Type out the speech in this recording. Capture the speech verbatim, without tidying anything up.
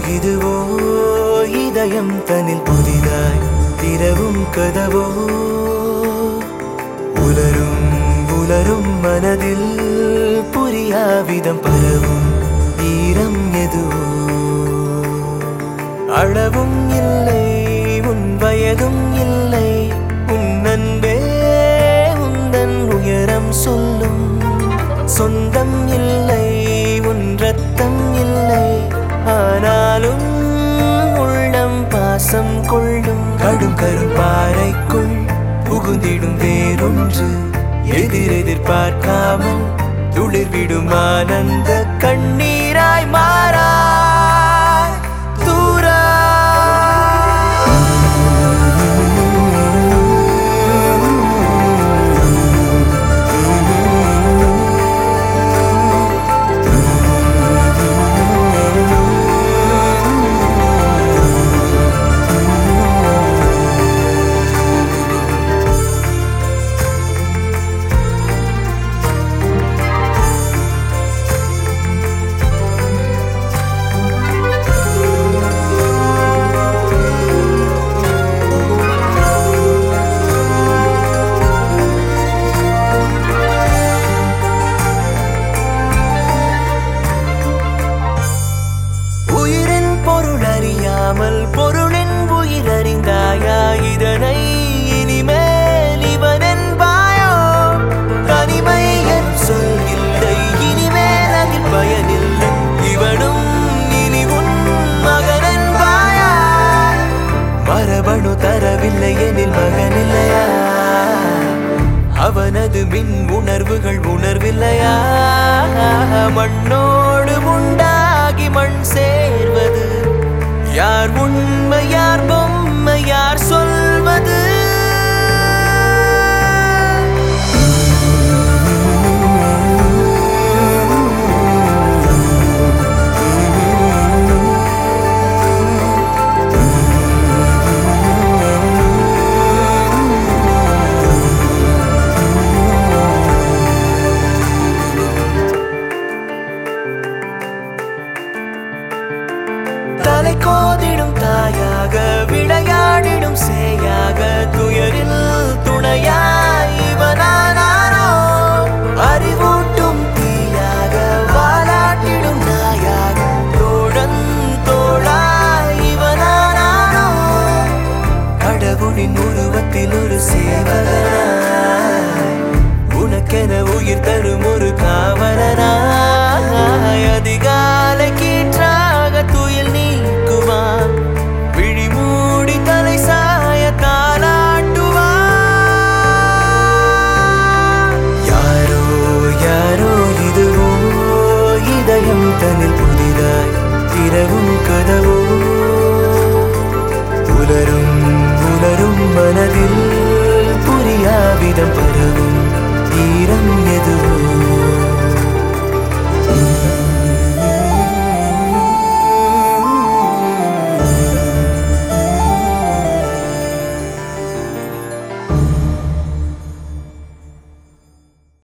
இதுவோ இதயம் தனில் புதிதாய் திறவும் கதவோ உலரும் உலரும் மனதில் புரியாவிதம் பரவும் ஈரம் எதுவோ அளவும் இல்லை உன் வயதும் இல்லை உன் அன்பே உந்தன் உயரம் சொல்லும் சொந்தம் இல்லை உன் ரத்தம் இல்லை ஆனாலும் உள்ளம் பாசம் கொள்ளும் கடும் கரும்பாறைக்குள் புகுந்திடும் வேறொன்று எதிரெதிர் பார்க்காமல் துளிர்விடும் ஆனந்த கண்ணீராய் மாறா பொருளின் உயிர் அறிந்தாயா இதனை இனிமேல் இவன் என்பாயோ தனிமை என் சொல் இல்லை இனிமேல் அதில் பயனில்லை இவனும் இனி உன் மகன் என்பாயா மரபணு தரவில்லை எனில் மகன் இல்லையா அவனது மின் உணர்வுகள் உணர்வில்லையா மண்ணோடு உண்டாகி மண் சேர்வது யார் உண்மை யார் பொம்மை யார் சொல்வது தலை கோதிடும் தாயாக விளையாடிடும் சேயாக துயரில் துணையாய் இவனானாரோ அறிவூட்டும் தீயாக வாலாட்டிடும் நாயாக தோழன் தோளாய் இவனானாரோ கடவுளின் உருவத்தில் ஒரு சேவகனாய் உனக்கென உயிர் தரும் ஒரு காவலனாய் அதிகாலை கீற்றாக துயில் நீக்குமா விழி மூடி தலை சாய தாலாட்டுவா யாரோ யாரோ இதுவோ இதயம் தனில் புதிதாய் திறவும் கதை